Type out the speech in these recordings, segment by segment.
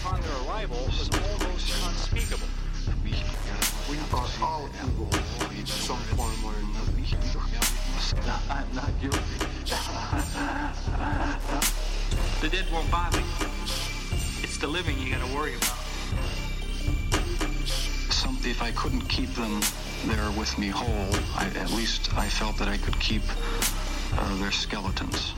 upon their arrival was almost unspeakable. We are all evil in some form or another. I'm not guilty. The dead won't bother you. It's the living you gotta worry about. If I couldn't keep them there with me whole, at least I felt that I could keep their skeletons.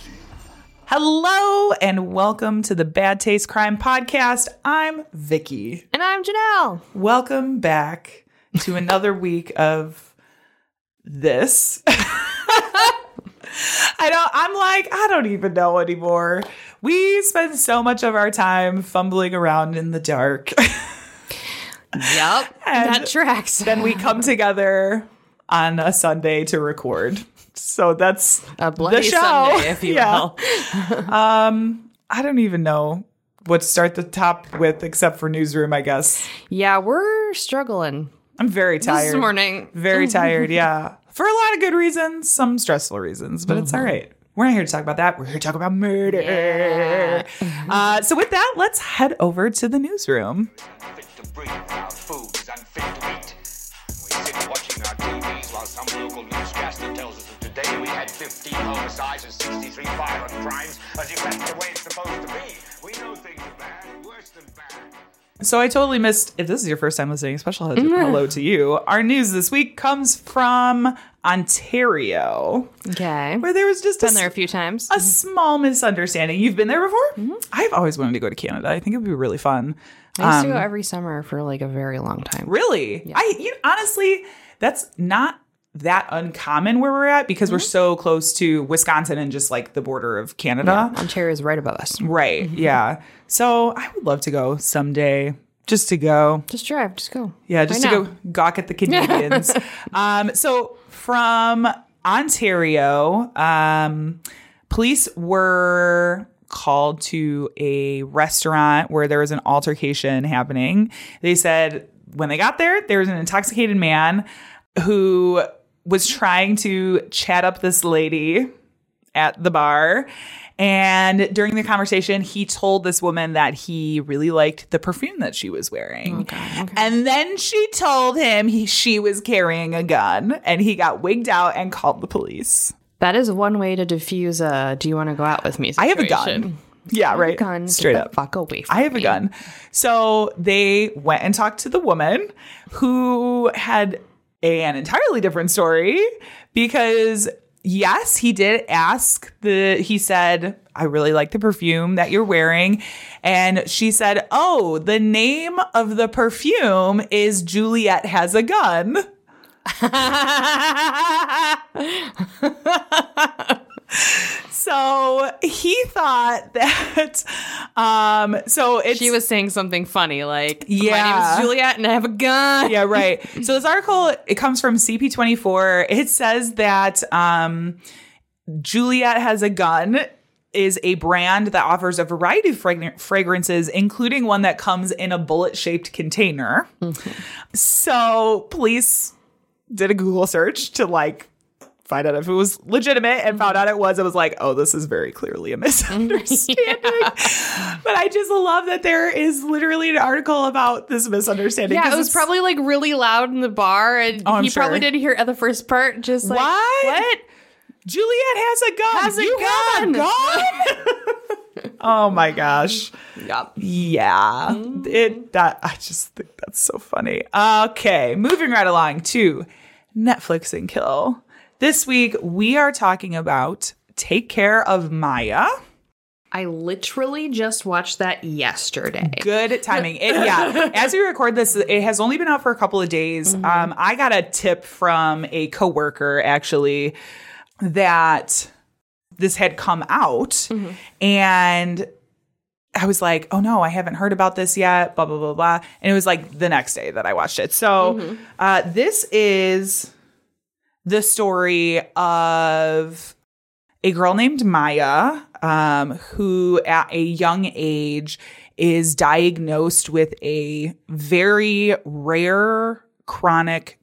Hello and welcome to the Bad Taste Crime Podcast. I'm Vicky. And I'm Janelle. Welcome back to another week of this. I don't even know anymore. We spend so much of our time fumbling around in the dark. Yep, that tracks. Then we come together on a Sunday to record. So that's a bloody the show. Sunday, if you will. I don't even know what to start the top with except for Newsroom, I guess. Yeah, we're struggling. I'm very tired. This morning. Very tired, yeah. For a lot of good reasons, some stressful reasons, but it's all right. We're not here to talk about that. We're here to talk about murder. Yeah. So with that, let's head over to the newsroom. Fit to breathe, our food is unfit to eat. We sit watching our TVs while some local newscaster tells us that today we had 15 homicides and 63 violent crimes, as if that's the way it's supposed to be. We know things are bad, worse than bad. So I totally missed, if this is your first time listening, a special hello to you. Our news this week comes from Ontario. Okay. Where there was just been there a few times. A small misunderstanding. You've been there before? Mm-hmm. I've always wanted to go to Canada. I think it would be really fun. I used to go every summer for like a very long time. Really? Yeah. Honestly, that's not that uncommon where we're at because we're so close to Wisconsin and just like the border of Canada. Yeah, Ontario is right above us. Right. Mm-hmm. Yeah. So I would love to go someday. Just to go. Just drive. Just go. Yeah, just to go gawk at the Canadians. So from Ontario, police were called to a restaurant where there was an altercation happening. They said when they got there, there was an intoxicated man who was trying to chat up this lady at the bar. And during the conversation, he told this woman that he really liked the perfume that she was wearing. Okay. And then she told him she was carrying a gun, and he got wigged out and called the police. That is one way to diffuse a "do you want to go out with me" situation. I have a gun. Yeah, right. Gun. Straight Get up. the fuck away from I have me. a gun. So they went and talked to the woman who had an entirely different story because yes, he did ask he said, I really like the perfume that you're wearing. And she said, oh, the name of the perfume is Juliet Has a Gun. So he thought that, she was saying something funny like, yeah. My name is Juliet and I have a gun. Yeah, right. So this article, it comes from CP24. It says that Juliet Has a Gun is a brand that offers a variety of fragrances, including one that comes in a bullet-shaped container. Mm-hmm. So police did a Google search to find out if it was legitimate and found out it was. Like, oh, this is very clearly a misunderstanding. Yeah. But I just love that there is literally an article about this misunderstanding. Yeah, it was probably really loud in the bar, and he probably didn't hear the first part. Just like, what? Juliet has a gun. Have a gun? Oh my gosh. Yep. Yeah. I just think that's so funny. Okay, moving right along to Netflix and Kill. This week, we are talking about Take Care of Maya. I literally just watched that yesterday. Good timing. As we record this, it has only been out for a couple of days. Mm-hmm. I got a tip from a coworker, actually, that this had come out. Mm-hmm. And I was like, oh, no, I haven't heard about this yet, blah, blah, blah, blah. And it was the next day that I watched it. So this is the story of a girl named Maya, who at a young age is diagnosed with a very rare chronic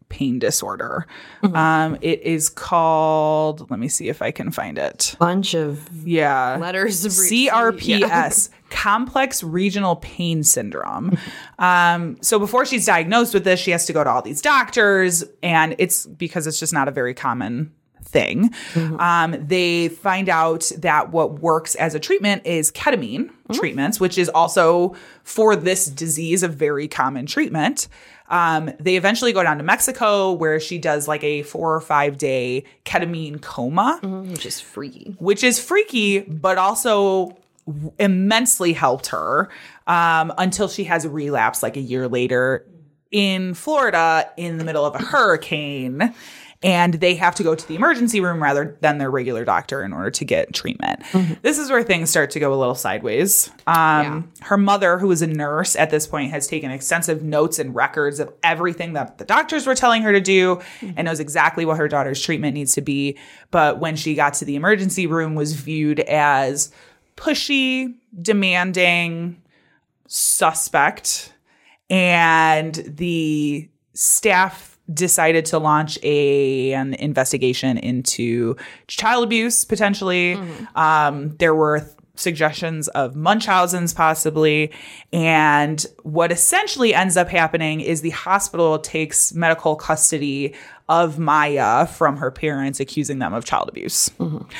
pain disorder. It is called, let me see if I can find it. Bunch of letters. CRPS, Complex Regional Pain Syndrome. So before she's diagnosed with this, she has to go to all these doctors, and it's because it's just not a very common thing. They find out that what works as a treatment is ketamine treatments, which is also for this disease a very common treatment. They eventually go down to Mexico, where she does like a 4 or 5 day ketamine coma, which is freaky, but also immensely helped her until she has a relapse like a year later in Florida in the middle of a hurricane. And they have to go to the emergency room rather than their regular doctor in order to get treatment. This is where things start to go a little sideways. Her mother, who is a nurse at this point, has taken extensive notes and records of everything that the doctors were telling her to do and knows exactly what her daughter's treatment needs to be. But when she got to the emergency room, was viewed as pushy, demanding, suspect. And the staff decided to launch an investigation into child abuse, potentially. There were suggestions of Munchausen's possibly. And what essentially ends up happening is the hospital takes medical custody of Maya from her parents, accusing them of child abuse.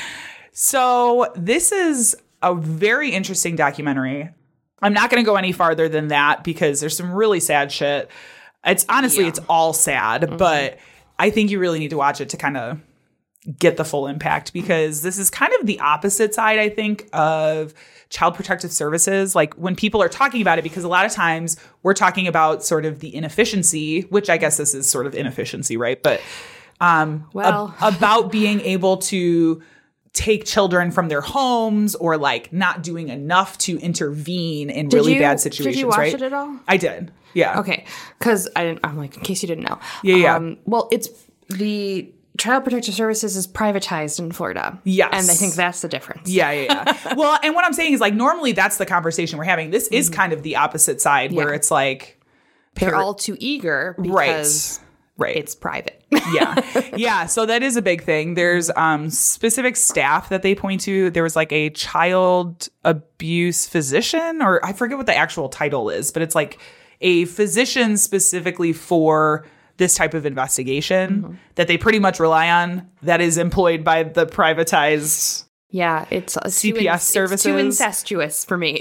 So this is a very interesting documentary. I'm not going to go any farther than that because there's some really sad shit. It's honestly, it's all sad, but I think you really need to watch it to kind of get the full impact, because this is kind of the opposite side, I think, of Child Protective Services. Like when people are talking about it, because a lot of times we're talking about sort of the inefficiency, which I guess this is sort of inefficiency, right? But about being able to take children from their homes or like not doing enough to intervene in really bad situations. Did you watch right? it at all? I did. Yeah. Okay. Because I'm like, in case you didn't know. Yeah. Well, it's the Child Protective Services is privatized in Florida. Yes. And I think that's the difference. Yeah. Well, and what I'm saying is like, normally that's the conversation we're having. This is kind of the opposite side where it's like. They're all too eager because it's private. Yeah. So that is a big thing. There's specific staff that they point to. There was like a child abuse physician, or I forget what the actual title is, but it's like a physician specifically for this type of investigation that they pretty much rely on, that is employed by the privatized it's CPS services. It's too incestuous for me.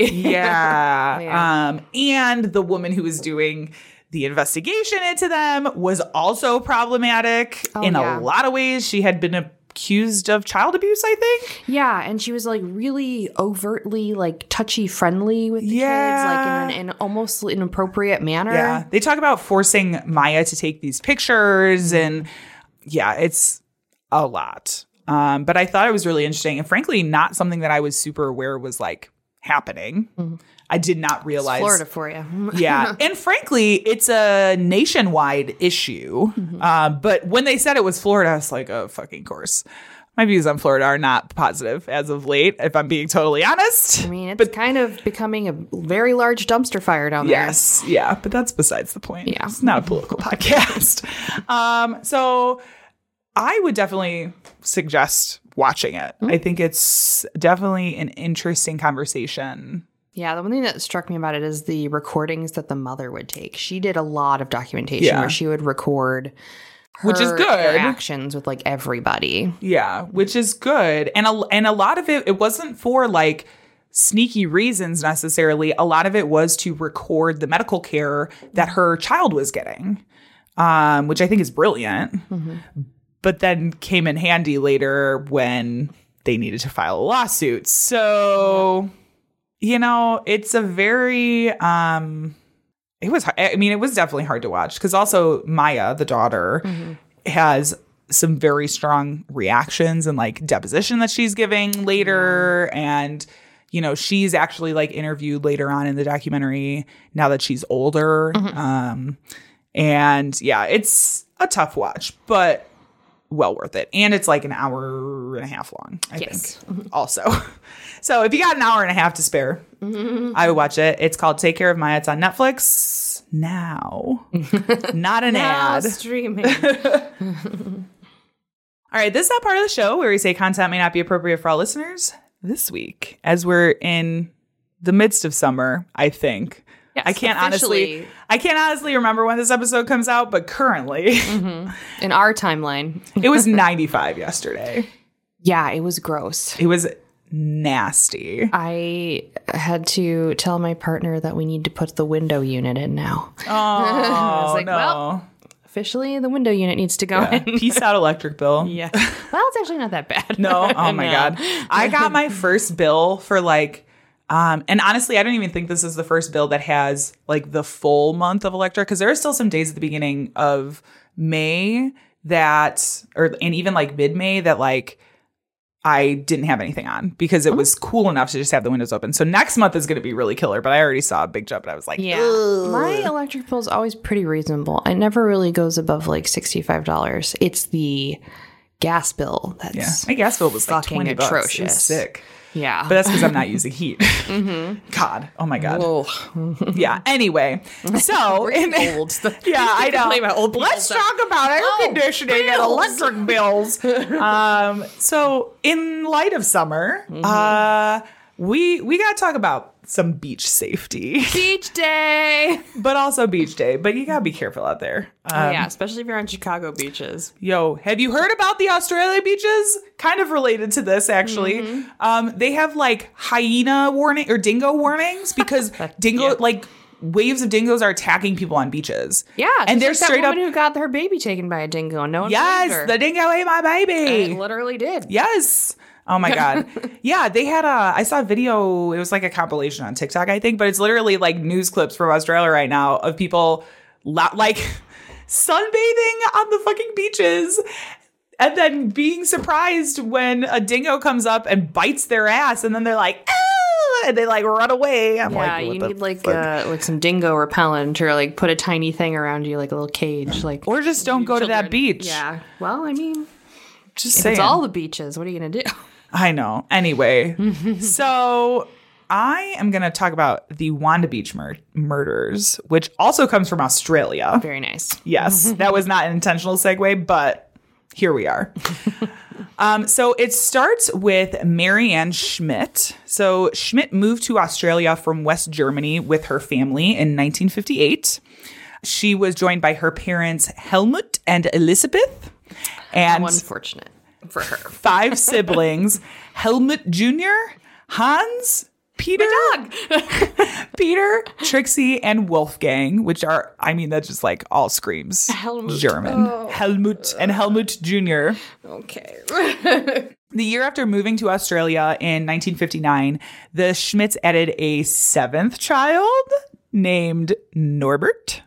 And the woman who was doing the investigation into them was also problematic in a lot of ways. She had been accused of child abuse, I think. Yeah, and she was like really overtly like touchy friendly with the kids, like in an almost inappropriate manner. Yeah, they talk about forcing Maya to take these pictures, and it's a lot. But I thought it was really interesting, and frankly, not something that I was super aware was like happening. I did not realize. It's Florida for you. And frankly, it's a nationwide issue. But when they said it was Florida, I was like, oh, fucking course. My views on Florida are not positive as of late, if I'm being totally honest. I mean, it's kind of becoming a very large dumpster fire down there. Yes. Yeah. But that's besides the point. Yeah. It's not a political podcast. So I would definitely suggest watching it. I think it's definitely an interesting conversation. Yeah, the one thing that struck me about it is the recordings that the mother would take. She did a lot of documentation where she would record her which is good interactions with like everybody. Yeah, which is good. And a lot of it wasn't for like sneaky reasons necessarily. A lot of it was to record the medical care that her child was getting, which I think is brilliant. But then came in handy later when they needed to file a lawsuit. So... You know, it's a very, it was definitely hard to watch because also Maya, the daughter, has some very strong reactions and like deposition that she's giving later. And, you know, she's actually like interviewed later on in the documentary now that she's older. And yeah, it's a tough watch, but well worth it. And it's like an hour and a half long, I think, also. So if you got an hour and a half to spare, I would watch it. It's called Take Care of Maya. It's on Netflix. now. Not an Now ad. streaming. All right, this is that part of the show where we say content may not be appropriate for all listeners. This week, as we're in the midst of summer, I think. Yes, I can't honestly remember when this episode comes out, but currently in our timeline. it was 95 yesterday. Yeah, it was gross. It was nasty. I had to tell my partner that we need to put the window unit in now. Oh, I was like, no. well, officially the window unit needs to go in. Peace out, electric bill. Yeah. Well, it's actually not that bad. No. Oh my God. I got my first bill for and honestly, I don't even think this is the first bill that has like the full month of electric, because there are still some days at the beginning of May and even like mid-May that like I didn't have anything on because it was cool enough to just have the windows open. So next month is going to be really killer, but I already saw a big jump and I was like, Yeah. ugh. My electric bill is always pretty reasonable. It never really goes above like $65. It's the gas bill that's Yeah. My gas bill was like fucking $20. It was atrocious. sick. Yeah. But that's because I'm not using heat. God. Oh my God. Whoa. Yeah. Anyway. So. Old. Yeah, I know. complain about old people Let's stuff. talk about air conditioning and electric bills. So in light of summer, we got to talk about some beach safety, Beach day. but also beach day. But you got to be careful out there. Yeah, especially if you're on Chicago beaches. Yo, have you heard about the Australia beaches? Kind of related to this, actually. They have like hyena warning or dingo warnings because waves of dingoes are attacking people on beaches. Yeah, and they're like that straight up. woman who got her baby taken by a dingo and no one believed Yes, her. the dingo ate my baby. It literally did. Yes. Oh my God. Yeah, they had I saw a video, it was like a compilation on TikTok, I think, but it's literally like news clips from Australia right now of people like sunbathing on the fucking beaches and then being surprised when a dingo comes up and bites their ass and then they're like, ah, and they like run away. I'm Yeah, like, what you the need fuck? like some dingo repellent or like put a tiny thing around you, like a little cage, like Or just don't go to that children. beach. Yeah. Well, I mean, Just if saying. it's all the beaches, what are you gonna do? I know. Anyway, so I am going to talk about the Wanda Beach murders, which also comes from Australia. Very nice. Yes, that was not an intentional segue, but here we are. So it starts with Marianne Schmidt. So Schmidt moved to Australia from West Germany with her family in 1958. She was joined by her parents, Helmut and Elizabeth. And How unfortunate for her. 5 siblings, Helmut Jr., Hans, Peter, Peter, Trixie, and Wolfgang, which are, I mean, that just like all screams Helmut. German. Helmut and Helmut Jr. Okay. The year after moving to Australia in 1959, the Schmidts added a 7th child named Norbert.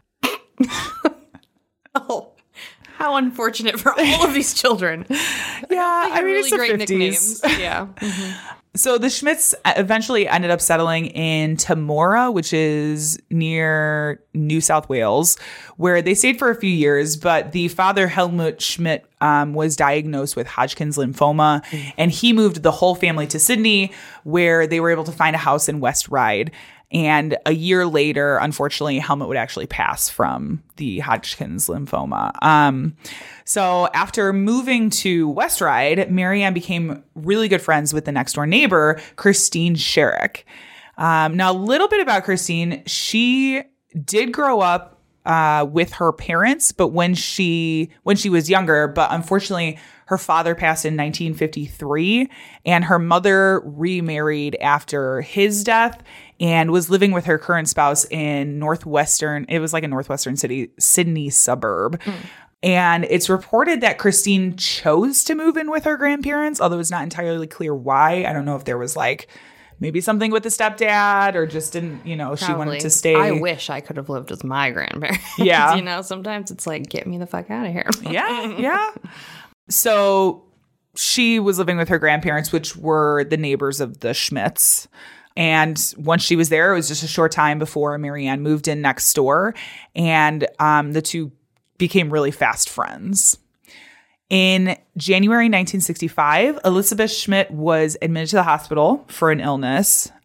Oh, how unfortunate for all of these children. Yeah, I mean, Really it's the great 50s. nicknames. Yeah. So the Schmidts eventually ended up settling in Temora, which is near New South Wales, where they stayed for a few years. But the father, Helmut Schmidt, was diagnosed with Hodgkin's lymphoma, and he moved the whole family to Sydney, where they were able to find a house in West Ryde. And a year later, unfortunately, Helmut would actually pass from the Hodgkin's lymphoma. So after moving to West Ryde, Marianne became really good friends with the next door neighbor, Christine Sherrick. Now, a little bit about Christine. She did grow up with her parents, but when she was younger, but unfortunately, her father passed in 1953, and her mother remarried after his death and was living with her current spouse in it was like a northwestern Sydney suburb. And it's reported that Christine chose to move in with her grandparents, although it's not entirely clear why. I don't know if there was like maybe something with the stepdad or just didn't, she wanted to stay. I wish I could have lived with my grandparents. Yeah. Sometimes it's like, get me the fuck out of here. Yeah. So she was living with her grandparents, which were the neighbors of the Schmidts. And once she was there, it was just a short time before Marianne moved in next door. And the two became really fast friends. In January 1965, Elizabeth Schmidt was admitted to the hospital for an illness.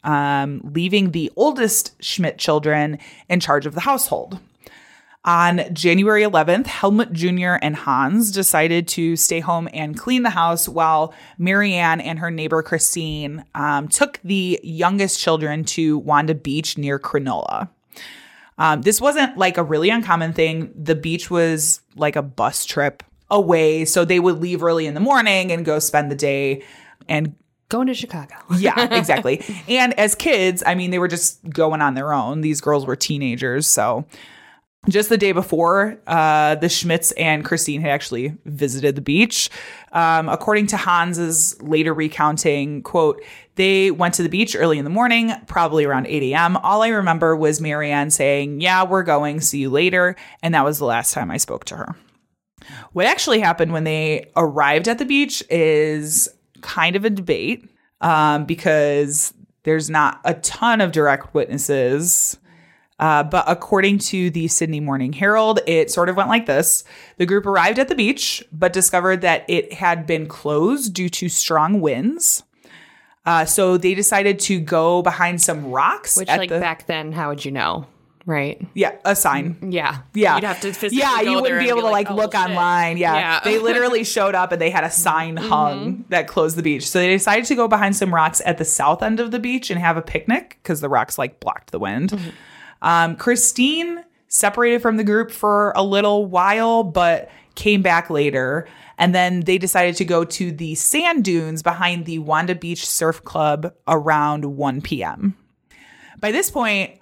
leaving the oldest Schmidt children in charge of the household. On January 11th, Helmut Jr. and Hans decided to stay home and clean the house while Marianne and her neighbor Christine took the youngest children to Wanda Beach near Cronulla. This wasn't like a really uncommon thing. The beach was like a bus trip away, so they would leave early in the morning and go spend the day and going to Chicago. Yeah, exactly. And as kids, I mean, they were just going on their own. These girls were teenagers, so... Just the day before, the Schmidts and Christine had actually visited the beach. According to Hans's later recounting, quote, they went to the beach early in the morning, probably around 8 a.m. All I remember was Marianne saying, yeah, we're going, see you later. And that was the last time I spoke to her. What actually happened when they arrived at the beach is kind of a debate because there's not a ton of direct witnesses. But according to the Sydney Morning Herald, it sort of went like this. The group arrived at the beach, but discovered that it had been closed due to strong winds. So they decided to go behind some rocks. Which, like, back then, how would you know? Right? Yeah, a sign. Yeah. Yeah. You'd have to physically you wouldn't be able to, like, look online. Yeah. They literally showed up and they had a sign hung that closed the beach. So they decided to go behind some rocks at the south end of the beach and have a picnic because the rocks, like, blocked the wind. Christine separated from the group for a little while, but came back later. And then they decided to go to the sand dunes behind the Wanda Beach Surf Club around 1 p.m. By this point,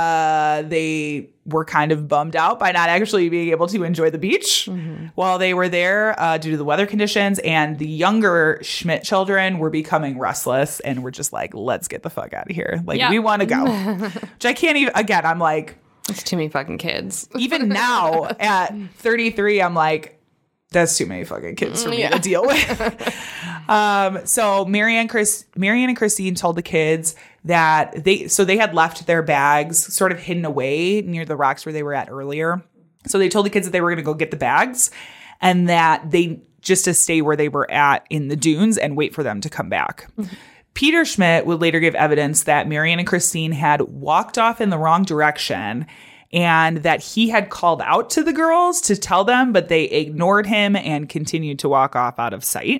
they were kind of bummed out by not actually being able to enjoy the beach while they were there due to the weather conditions. And the younger Schmidt children were becoming restless and were just like, let's get the fuck out of here. Like, we want to go. Which I can't even, again, I'm like. It's too many fucking kids. Even now at 33, I'm like, that's too many fucking kids for me to deal with. So Marianne and Christine told the kids that they had left their bags sort of hidden away near the rocks where they were at earlier. So they told the kids that they were going to go get the bags and that they just to stay where they were at in the dunes and wait for them to come back. Peter Schmidt would later give evidence that Marianne and Christine had walked off in the wrong direction and that he had called out to the girls to tell them, but they ignored him and continued to walk off out of sight.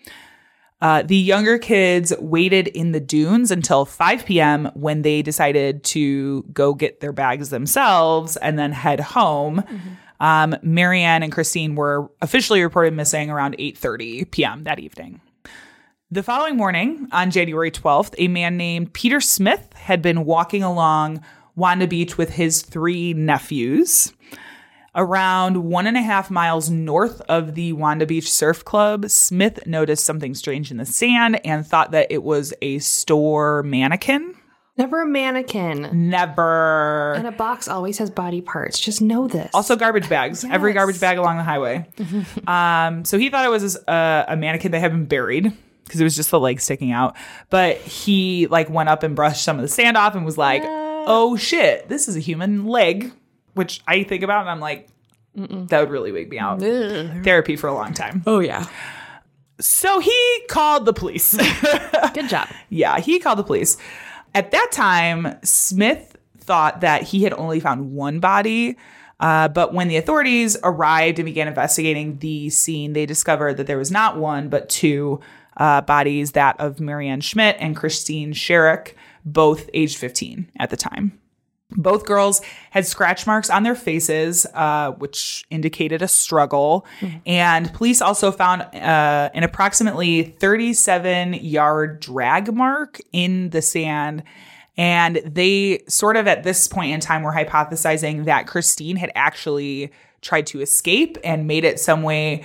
The younger kids waited in the dunes until 5 p.m. when they decided to go get their bags themselves and then head home. Marianne and Christine were officially reported missing around 8:30 p.m. that evening. The following morning, on January 12th, a man named Peter Smith had been walking along Wanda Beach with his 3 nephews. Around 1.5 miles north of the Wanda Beach Surf Club, Smith noticed something strange in the sand and thought that it was a store mannequin. Never a mannequin. Never. And a box always has body parts. Just know this. Also garbage bags. Yes. Every garbage bag along the highway. So he thought it was a mannequin that had been buried because it was just the leg sticking out. But he went up and brushed some of the sand off and was like, oh shit, this is a human leg. Which I think about and I'm like, that would really wake me out. Therapy for a long time. Oh, yeah. So he called the police. Good job. Yeah, he called the police. At that time, Smith thought that he had only found one body. But when the authorities arrived and began investigating the scene, they discovered that there was not one, but 2 bodies, that of Marianne Schmidt and Christine Sherrick, both aged 15 at the time. Both girls had scratch marks on their faces, which indicated a struggle. And police also found an approximately 37-yard drag mark in the sand. And they sort of at this point in time were hypothesizing that Christine had actually tried to escape and made it some way.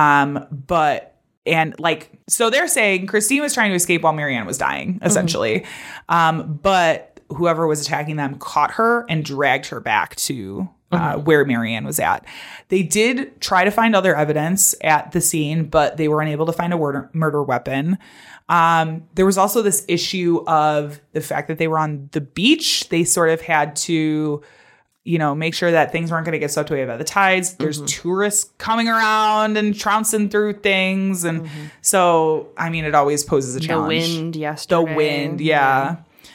So they're saying Christine was trying to escape while Marianne was dying, essentially. But whoever was attacking them caught her and dragged her back to where Marianne was at. They did try to find other evidence at the scene, but they were unable to find a murder weapon. There was also this issue of the fact that they were on the beach. They sort of had to, make sure that things weren't going to get swept away by the tides. There's tourists coming around and trouncing through things. And so, I mean, it always poses a challenge. The wind yesterday. The wind, yeah.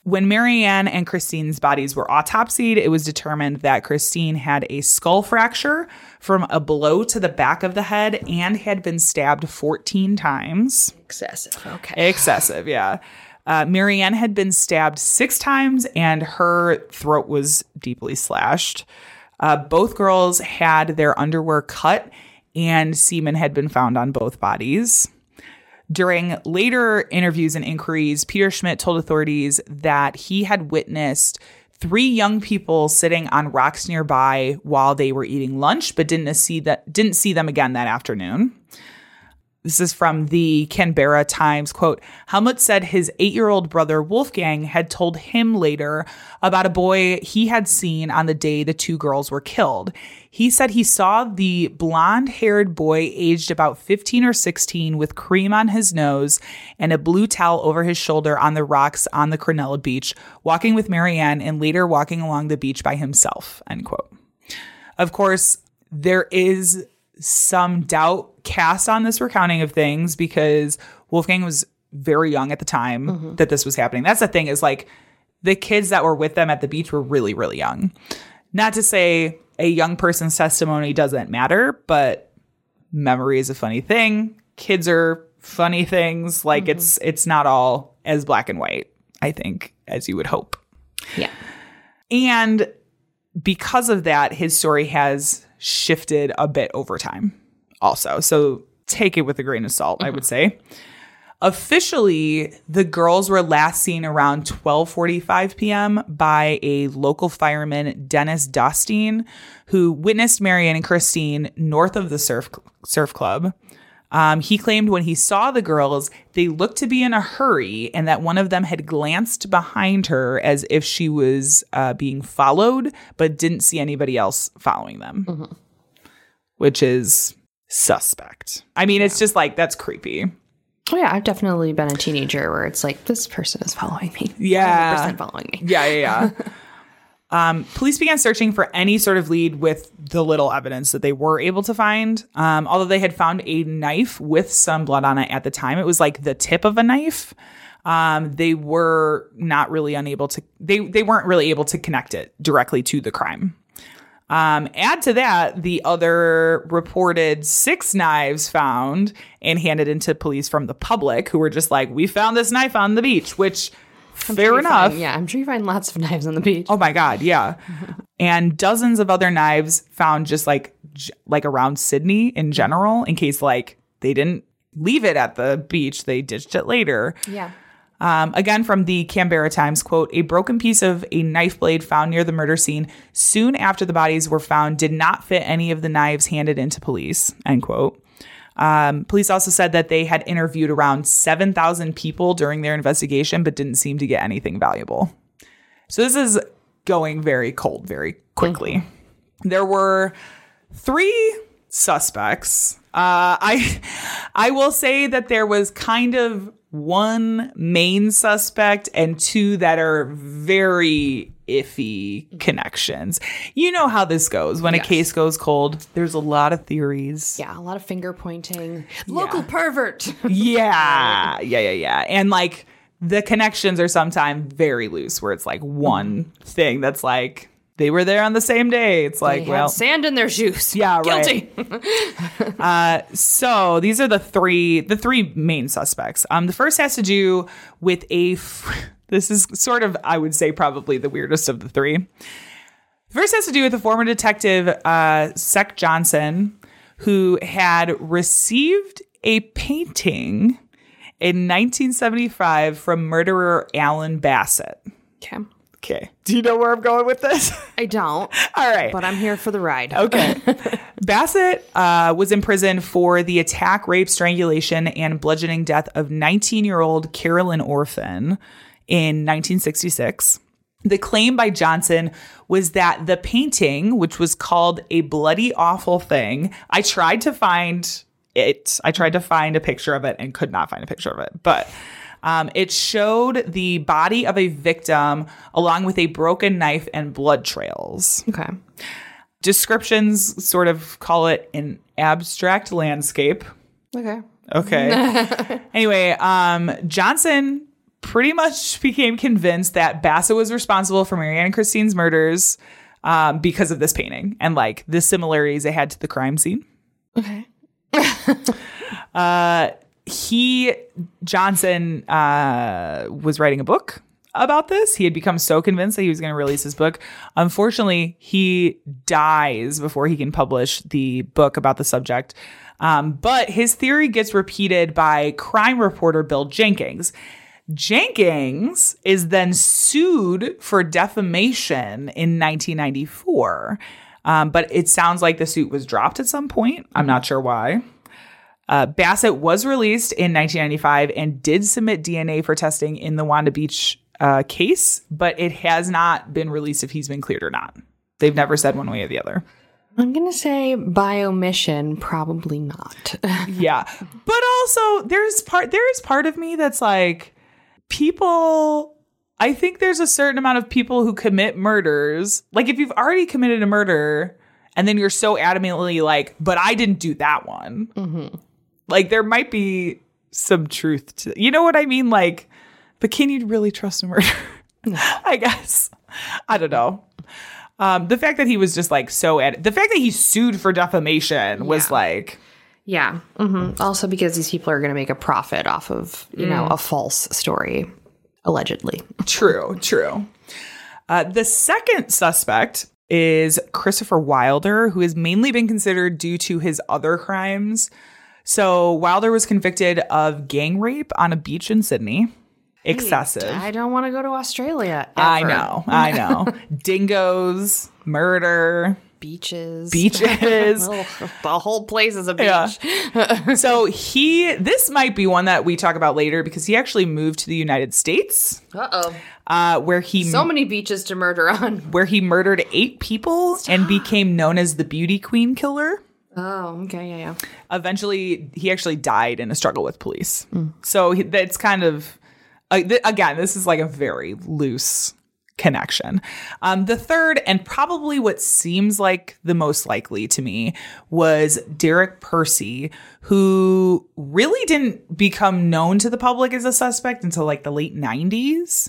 When Marianne and Christine's bodies were autopsied, it was determined that Christine had a skull fracture from a blow to the back of the head and had been stabbed 14 times. Excessive. Okay. Excessive, yeah. Marianne had been stabbed 6 times and her throat was deeply slashed. Both girls had their underwear cut and semen had been found on both bodies. During later interviews and inquiries, Peter Schmidt told authorities that he had witnessed 3 young people sitting on rocks nearby while they were eating lunch, but didn't see them again that afternoon. This is from the Canberra Times, quote, Helmut said his 8-year-old brother Wolfgang had told him later about a boy he had seen on the day the 2 girls were killed. He said he saw the blonde-haired boy aged about 15 or 16 with cream on his nose and a blue towel over his shoulder on the rocks on the Cronulla beach, walking with Marianne and later walking along the beach by himself, end quote. Of course, there is some doubt cast on this recounting of things because Wolfgang was very young at the time that this was happening. That's the thing is like the kids that were with them at the beach were really, really young. Not to say a young person's testimony doesn't matter, but memory is a funny thing. Kids are funny things. Like it's not all as black and white, I think, as you would hope. Yeah. And because of that, his story has shifted a bit over time also. So take it with a grain of salt, I would say. Officially, the girls were last seen around 12:45 p.m. by a local fireman, Dennis Dostine, who witnessed Marianne and Christine north of the surf club. He claimed when he saw the girls, they looked to be in a hurry and that one of them had glanced behind her as if she was being followed, but didn't see anybody else following them, which is suspect. I mean, it's just like, that's creepy. Oh, yeah. I've definitely been a teenager where it's like, this person is following me. Yeah. 100% following me. Yeah. Police began searching for any sort of lead with the little evidence that they were able to find. Although they had found a knife with some blood on it at the time. It was like the tip of a knife. They were not really they weren't really able to connect it directly to the crime. Add to that the other reported 6 knives found and handed into police from the public who were just like, we found this knife on the beach, which fair enough. I'm sure you find lots of knives on the beach. Oh my God. Yeah. And dozens of other knives found just like around Sydney in general, in case like they didn't leave it at the beach. They ditched it later. Yeah. Again, from the Canberra Times, quote, a broken piece of a knife blade found near the murder scene soon after the bodies were found did not fit any of the knives handed into police, end quote. Police also said that they had interviewed around 7,000 people during their investigation, but didn't seem to get anything valuable. So this is going very cold very quickly. There were 3 suspects. I will say that there was kind of 1 main suspect and 2 that are very iffy connections. You know how this goes. When a case goes cold, there's a lot of theories. Yeah, a lot of finger pointing. Local pervert. Yeah. And like the connections are sometimes very loose where it's like one thing that's like, they were there on the same day. It's like, they had sand in their shoes. Yeah, guilty. Right. So these are the three main suspects. The first has to do with this is sort of, I would say, probably the weirdest of the 3. The first has to do with the former detective, Sec Johnson, who had received a painting in 1975 from murderer Alan Bassett. Okay. Do you know where I'm going with this? I don't. All right. But I'm here for the ride. Okay. Bassett was imprisoned for the attack, rape, strangulation, and bludgeoning death of 19-year-old Carolyn Orphan in 1966. The claim by Johnson was that the painting, which was called A Bloody Awful Thing, I tried to find a picture of it and could not find a picture of it, but it showed the body of a victim along with a broken knife and blood trails. Okay. Descriptions sort of call it an abstract landscape. Okay. Anyway, Johnson pretty much became convinced that Bassett was responsible for Marianne and Christine's murders because of this painting and like the similarities they had to the crime scene. Okay. Johnson was writing a book about this. He had become so convinced that he was going to release his book. Unfortunately, he dies before he can publish the book about the subject. But his theory gets repeated by crime reporter Bill Jenkins. Jenkins is then sued for defamation in 1994. But it sounds like the suit was dropped at some point. I'm not sure why. Bassett was released in 1995 and did submit DNA for testing in the Wanda Beach case, but it has not been released if he's been cleared or not. They've never said one way or the other. I'm going to say by omission, probably not. Yeah. But also there is part of me that's like, people, I think there's a certain amount of people who commit murders. Like if you've already committed a murder and then you're so adamantly like, but I didn't do that one. Mm-hmm. Like there might be some truth to, you know what I mean? Like, but can you really trust a murderer? No. I guess. I don't know. The fact that he was just like the fact that he sued for defamation was like. Yeah. Mm-hmm. Also because these people are going to make a profit off of, you know, a false story, allegedly. True. The second suspect is Christopher Wilder, who has mainly been considered due to his other crimes. So Wilder was convicted of gang rape on a beach in Sydney. Excessive. I don't want to go to Australia. Ever. I know. Dingoes, murder. Beaches. The whole place is a beach. Yeah. So this might be one that we talk about later because he actually moved to the United States. Where he so many beaches to murder on. Where he murdered 8 people and became known as the Beauty Queen Killer. Oh, okay, yeah. Eventually, he actually died in a struggle with police. So that's kind of, again, this is like a very loose connection. The third, and probably what seems like the most likely to me, was Derek Percy, who really didn't become known to the public as a suspect until like the late 90s.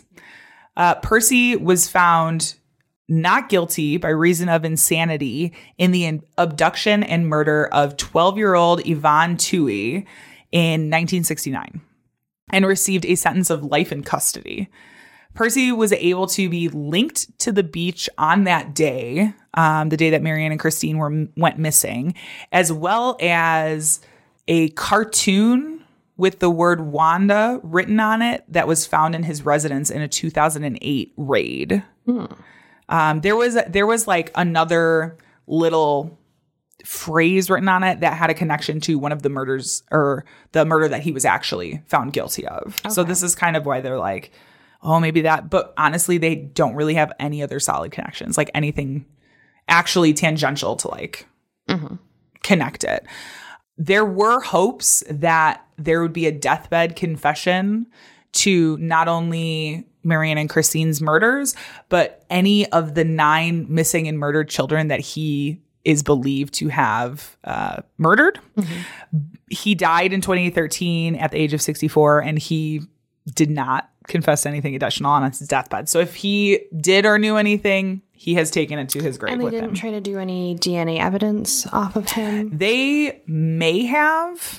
Percy was found not guilty by reason of insanity in the abduction and murder of 12-year-old Yvonne Toohey in 1969 and received a sentence of life in custody. Percy was able to be linked to the beach on that day, the day that Marianne and Christine went missing, as well as a cartoon with the word Wanda written on it that was found in his residence in a 2008 raid. There was like another little phrase written on it that had a connection to one of the murders or the murder that he was actually found guilty of. Okay. So this is kind of why they're like, oh, maybe that. But honestly, they don't really have any other solid connections, like anything actually tangential to like connect it. There were hopes that there would be a deathbed confession to not only Marianne and Christine's murders, but any of the 9 missing and murdered children that he is believed to have murdered. He died in 2013 at the age of 64, and he did not confess anything additional on his deathbed. So if he did or knew anything, he has taken it to his grave with him. And they didn't try to do any DNA evidence off of him? They may have.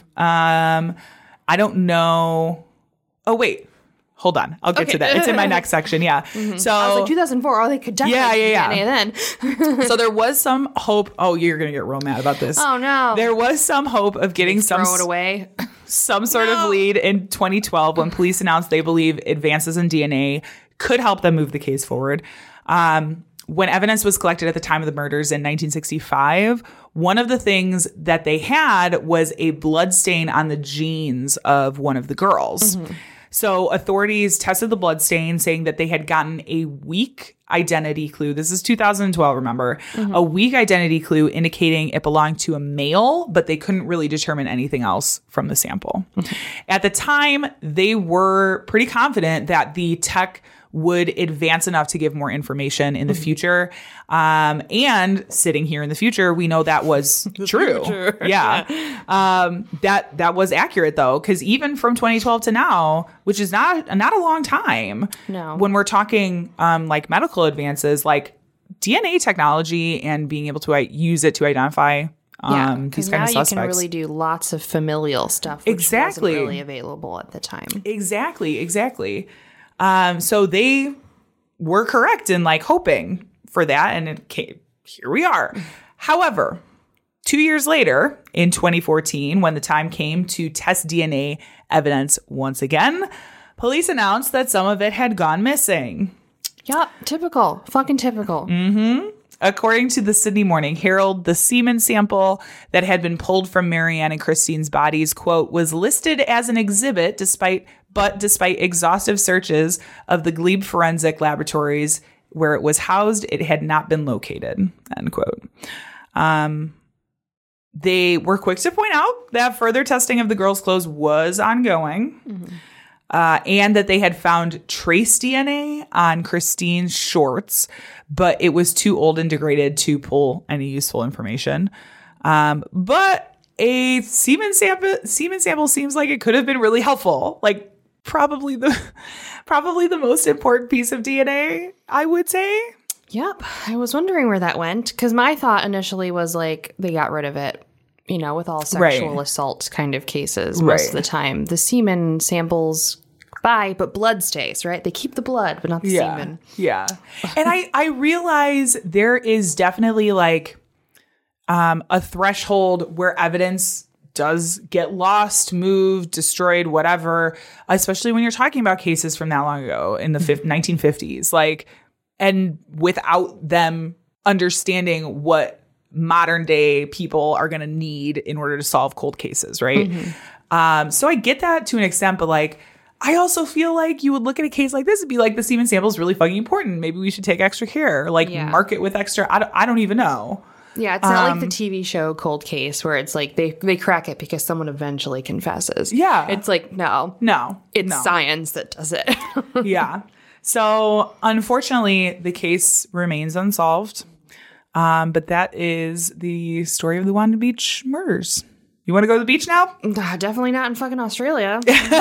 I don't know. Oh, wait. Hold on. I'll get to that. It's in my next section. Yeah. So I was like 2004. Oh, they could definitely do DNA then. So there was some hope. Oh, you're going to get real mad about this. Oh, no. There was some hope of getting throw it away. Some sort of lead in 2012 when police announced they believe advances in DNA could help them move the case forward. When evidence was collected at the time of the murders in 1965, one of the things that they had was a blood stain on the jeans of one of the girls. So authorities tested the blood stain, saying that they had gotten a weak identity clue. This is 2012, remember? A weak identity clue indicating it belonged to a male, but they couldn't really determine anything else from the sample. At the time, they were pretty confident that the tech would advance enough to give more information in the future. And sitting here in the future, we know that was true. Yeah. That was accurate though, because even from 2012 to now, which is not a long time. No. When we're talking like medical advances, like DNA technology and being able to use it to identify these kind of suspects. You can really do lots of familial stuff, which wasn't really available at the time. Exactly. So they were correct in like hoping for that, and here we are. However, 2 years later, in 2014, when the time came to test DNA evidence once again, police announced that some of it had gone missing. Yeah, typical. Fucking typical. According to the Sydney Morning Herald, the semen sample that had been pulled from Marianne and Christine's bodies, quote, was listed as an exhibit despite exhaustive searches of the Glebe Forensic Laboratories where it was housed, it had not been located, end quote. They were quick to point out that further testing of the girls' clothes was ongoing. And that they had found trace DNA on Christine's shorts, but it was too old and degraded to pull any useful information. But a semen sample seems like it could have been really helpful. Like probably the most important piece of DNA, I would say. Yep. I was wondering where that went, because my thought initially was like they got rid of it. You know, with all sexual assault kind of cases, most of the time. The semen samples but blood stays, right? They keep the blood, but not the semen. Yeah. And I realize there is definitely like a threshold where evidence does get lost, moved, destroyed, whatever, especially when you're talking about cases from that long ago in the 1950s. Like, and without them understanding what modern day people are going to need in order to solve cold cases, right? So I get that to an extent, but like, I also feel like you would look at a case like this and be like, the semen sample is really fucking important. Maybe we should take extra care, like mark it with extra. I don't even know. Yeah, it's not like the TV show Cold Case where it's like they crack it because someone eventually confesses. Yeah. It's like, no. It's science that does it. Yeah. So unfortunately, the case remains unsolved. But that is the story of the Wanda Beach murders. You want to go to the beach now? Definitely not in fucking Australia.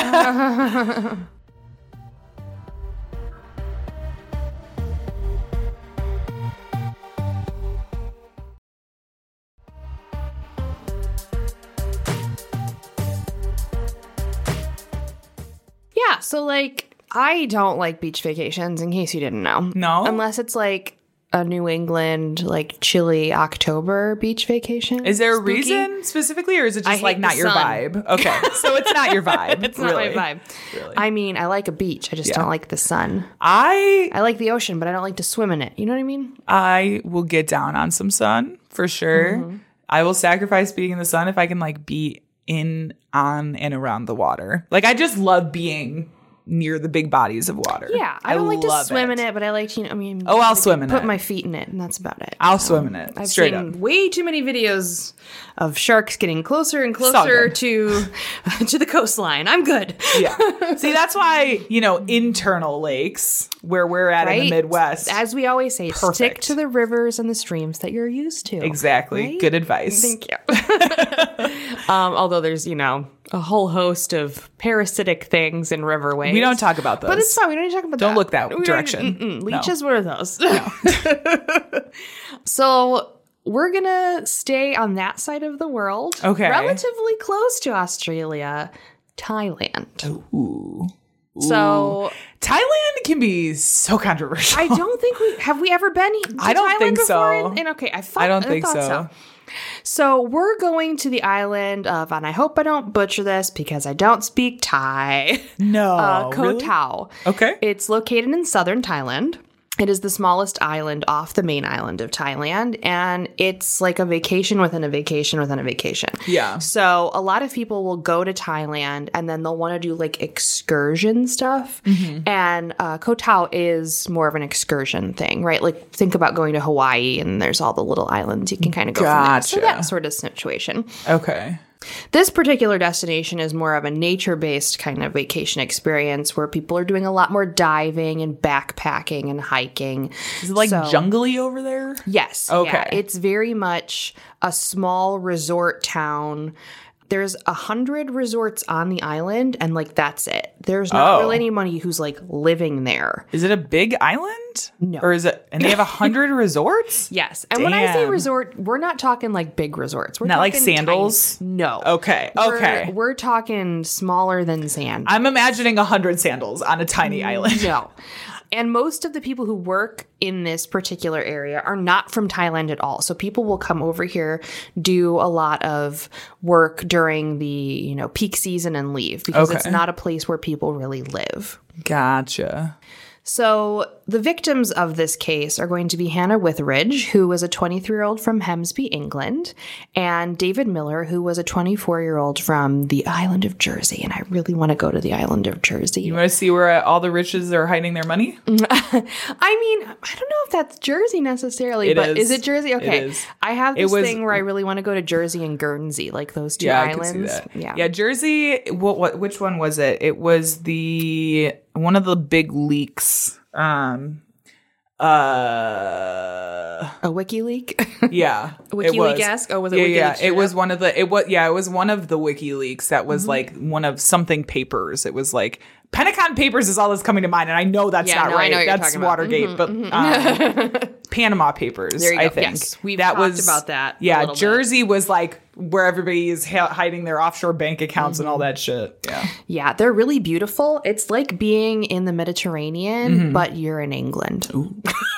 Yeah, so like, I don't like beach vacations, in case you didn't know. No? Unless it's like a New England, like chilly October beach vacation. Is there a Spooky. reason specifically, or is it just like not your sun. vibe? Okay, so it's not your vibe. It's not my vibe. Really. I mean, I like a beach. I just don't like the sun. I like the ocean, but I don't like to swim in it. You know what I mean? I will get down on some sun for sure. I will sacrifice being in the sun if I can like be in, on, and around the water. Like I just love being near the big bodies of water. Yeah, I don't like to swim in it, but I like to, I'll swim in it. Put my feet in it, and that's about it. I'll swim in it. I've straight seen up. way too many videos of sharks getting closer and closer to the coastline. I'm good. Yeah. See, that's why, internal lakes where we're at in the Midwest. As we always say, Perfect. stick to the rivers and the streams that you're used to. Exactly. Right? Good advice. Thank you. Although there's, a whole host of parasitic things in riverways. We don't talk about those. But it's fine. We don't need to talk about that. Don't look that direction. Leeches, what are those? No. So we're going to stay on that side of the world. Okay. Relatively close to Australia, Thailand. Ooh. So Thailand can be so controversial. I don't think we ever been to I don't Thailand think before? so. And okay, I don't think thought so. So we're going to the island of, and I hope I don't butcher this because I don't speak Thai. No, Koh really? Tao. Okay. It's located in southern Thailand. It is the smallest island off the main island of Thailand, and it's like a vacation within a vacation within a vacation. Yeah. So a lot of people will go to Thailand, and then they'll want to do like excursion stuff. And Koh Tao is more of an excursion thing, right? Like think about going to Hawaii, and there's all the little islands you can kind of go from there. So Gotcha. that sort of situation. Okay. This particular destination is more of a nature-based kind of vacation experience where people are doing a lot more diving and backpacking and hiking. Is it like jungly over there? Yes. Okay. Yeah, it's very much a small resort town. There's 100 resorts on the island, and like that's it. There's not really anybody who's like living there. Is it a big island? No. Or is it? And they have 100 resorts? Yes. And when I say resort, we're not talking like big resorts. We're not like talking Sandals? No. Okay. Okay. We're talking smaller than sand. I'm imagining 100 sandals on a tiny island. No. And most of the people who work in this particular area are not from Thailand at all. So people will come over here, do a lot of work during the, peak season and leave because it's not a place where people really live. Gotcha. So the victims of this case are going to be Hannah Witheridge, who was a 23-year-old from Hemsby, England, and David Miller, who was a 24-year-old from the island of Jersey. And I really want to go to the island of Jersey. You want to see where all the riches are hiding their money? I mean, I don't know if that's Jersey necessarily, but is it Jersey? Okay. It is. I have this thing where I really want to go to Jersey and Guernsey, like those two islands. I can see that. Yeah, Jersey, which one was it? It was one of the big leaks. A WikiLeak? Yeah. A WikiLeak-esque? Oh, was it WikiLeaks? Yeah, it was one of the WikiLeaks that was like one of something papers. It was like Pentagon Papers is all that's coming to mind, and I know that's not right. I know that's Watergate, but Panama Papers. There you go. I think yes, we've talked about that. Yeah, Jersey was like where everybody is hiding their offshore bank accounts and all that shit. Yeah, they're really beautiful. It's like being in the Mediterranean, but you're in England. Ooh.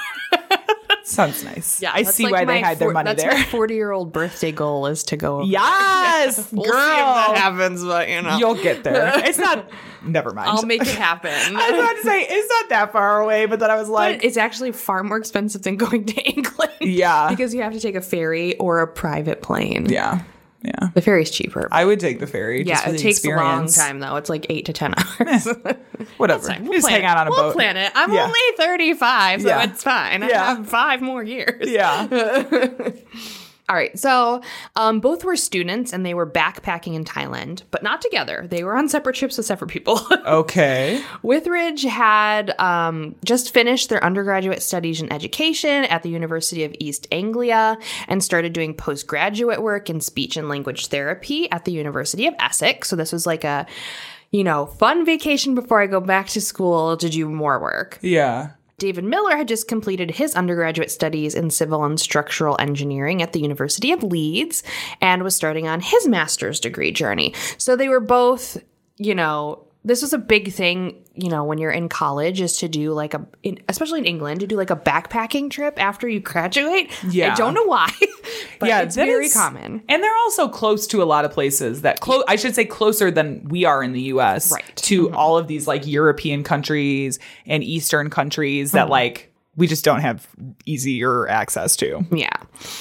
Sounds nice. Yeah, I see why they hide their money there. That's my 40-year-old birthday goal is to go over. Yes, we'll girl. see if that happens, but you'll get there. It's not. Never mind. I'll make it happen. I was about to say it's not that far away, but then I was like, but it's actually far more expensive than going to England. Yeah, because you have to take a ferry or a private plane. Yeah. The ferry's cheaper. I would take the ferry. Yeah, just for it takes a long time though. It's like 8 to 10 hours. Whatever. We'll just hang out on a boat. We'll plan it. I'm only 35, so it's fine. I have 5 more years. Yeah. All right. So both were students and they were backpacking in Thailand, but not together. They were on separate trips with separate people. Okay. Witheridge had just finished their undergraduate studies in education at the University of East Anglia and started doing postgraduate work in speech and language therapy at the University of Essex. So this was like a, fun vacation before I go back to school to do more work. Yeah. David Miller had just completed his undergraduate studies in civil and structural engineering at the University of Leeds and was starting on his master's degree journey. So they were both, this was a big thing, when you're in college is to do like especially in England, to do like a backpacking trip after you graduate. Yeah. I don't know why, but it's very common. And they're also close to a lot of places that I should say closer than we are in the US to all of these like European countries and Eastern countries that like we just don't have easier access to. Yeah.